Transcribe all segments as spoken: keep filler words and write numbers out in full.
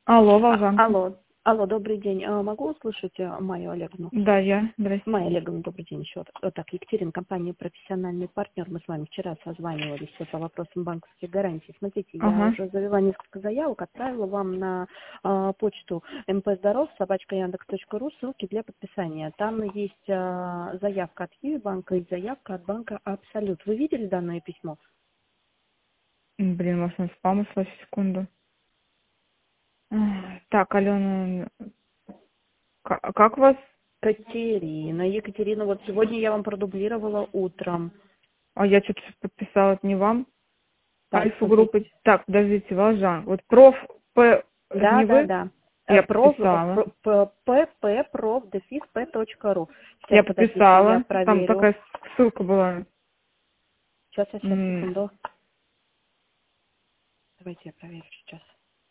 Алло, А, Волжанка. алло, алло, добрый день. А, Могу услышать а, Майю Олеговну? Да, я. Здрасте. Майя Олеговна, добрый день еще раз. Вот так, Екатерина, компания «Профессиональный партнер». Мы с вами вчера созванивались по вопросам банковских гарантий. Смотрите, я Ага. уже завела несколько заявок, отправила вам на а, почту mpzdorov собачка яндекс точка ру ссылки для подписания. Там есть а, заявка от Киви банка и заявка от банка Абсолют. Вы видели данное письмо? М, Блин, может, он спам ушла, секунду. Ах, Так, Алена, ка- как вас? Катерина, Екатерина, вот сегодня я вам продублировала утром. А я что-то подписала, это не вам? Так, Альфа-группы. смотрите. Так, подождите, Волжан. Вот проф, П, это Да, не да, вы? да. Э, Я Проф, подписала. pp, проф, дефис, п точка ру. Сейчас, Я подождите, я подписала. Там проверю. такая ссылка была. Сейчас, сейчас, сейчас, М, секунду. Давайте я проверю сейчас.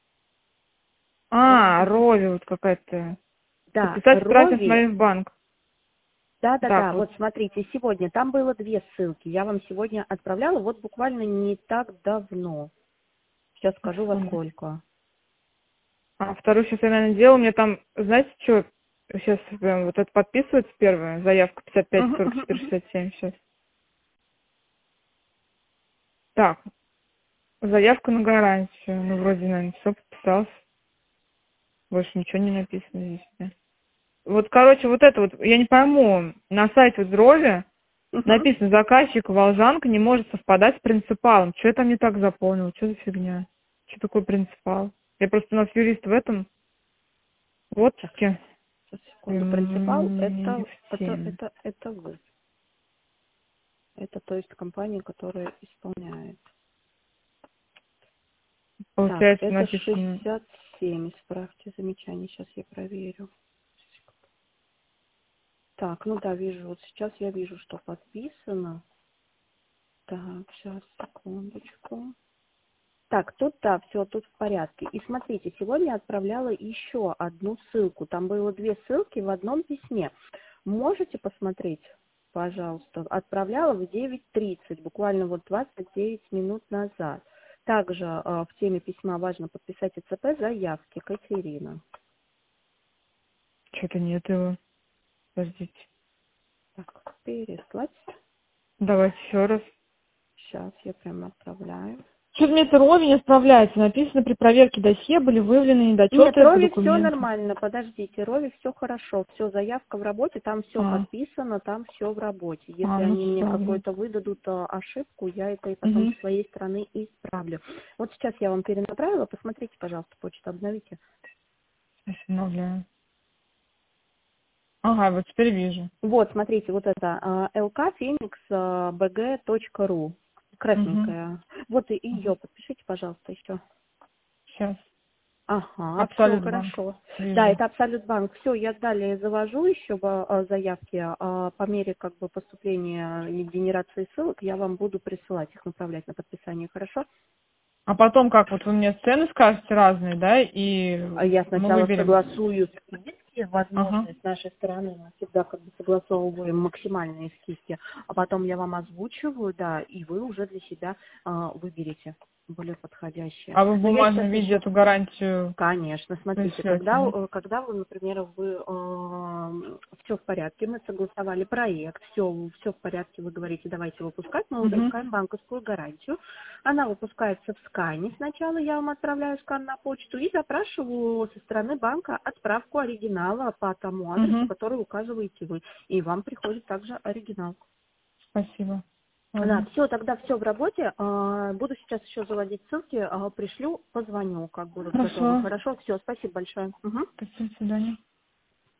Проф, А, дефис. Роли вот какая-то. Да, Подписать страшно Рови. смотреть в банк. Да, да, Так, да. вот. Вот смотрите, сегодня там было две ссылки. Я вам сегодня отправляла, вот буквально не так давно. Сейчас скажу во Секунду. сколько. А вторую сейчас я, наверное, делаю. Мне там, знаете, что? Сейчас прям вот это подписывается первая. Заявка пятьдесят пять Мгм, сорок мгм, четыре мгм. шестьдесят семь сейчас. Так, заявка на гарантию. Ну, вроде, наверное, все подписался. Больше ничего не написано здесь. Да. Вот, короче, вот это вот, я не пойму, на сайте вот здоровья Мгм. написано, заказчик Волжанка не может совпадать с принципалом. Что я там не так заполнил? Что за фигня? Что такое принципал? Я просто у нас юрист в этом в Так, отпуске. сейчас, секунду. Принципал М, это, в это, теме. это, это вы. Это, то есть, компания, которая исполняет. Так, Получается, это написано. шестьдесят семь. Исправьте замечание. Сейчас я проверю. Так, ну да, вижу. Вот сейчас я вижу, что подписано. Так, сейчас, секундочку. Так, тут да, все, тут в порядке. И смотрите, сегодня я отправляла еще одну ссылку. Там было две ссылки в одном письме. Можете посмотреть, пожалуйста? Отправляла в девять тридцать, буквально вот двадцать девять минут назад. Также э, в теме письма важно подписать ИЦП заявки. Катерина. Что-то нет его. Подождите. Так, переслать. Давайте еще раз. Сейчас я прям отправляю. Что-то мне это ровень не справляется. Написано, при проверке досье были выявлены Нет, недочеты по Рови все документам. нормально, подождите, Рови все хорошо, все, заявка в работе, там все А, подписано, там все в работе. Если а, ну они мне все, блин. какую-то выдадут а, ошибку, я это и потом Угу. с своей стороны исправлю. Вот сейчас я вам перенаправила, посмотрите, пожалуйста, почту, обновите. Сейчас обновляю. Ага, вот теперь вижу. Вот, смотрите, вот это а, lkphoenix.bg.ru, Угу. красненькая. Вот и ее подпишите, пожалуйста, еще. Сейчас. Ага, все Абсолют банк. хорошо. Да, Вижу. это Абсолют банк. Все, я далее завожу еще в, а, заявки. а, По мере как бы поступления и генерации ссылок я вам буду присылать их, направлять на подписание, хорошо? А потом как? Вот вы мне цены скажете разные, да? И А Я мы сначала выберем. согласую скидки, Ага. возможно, с нашей стороны мы всегда как бы согласовываем максимальные скидки, а потом я вам озвучиваю, да, и вы уже для себя а, выберете более подходящие. А вы в Но я сейчас бумажном виде еще эту гарантию Конечно, смотрите, пришлете, когда, да? э, когда вы, например, вы все в порядке, мы согласовали проект, все, все в порядке, вы говорите, давайте выпускать, мы Угу. выпускаем банковскую гарантию. Она выпускается в скане. Сначала я вам отправляю скан на почту и запрашиваю со стороны банка отправку оригинала по тому адресу, Угу. который указываете вы. И вам приходит также оригинал. Спасибо. Да, Ладно. все, тогда все в работе. А, Буду сейчас еще заводить ссылки, а, пришлю, позвоню, как будут готовы. Хорошо. Хорошо, все, спасибо большое. Мгм. До свидания.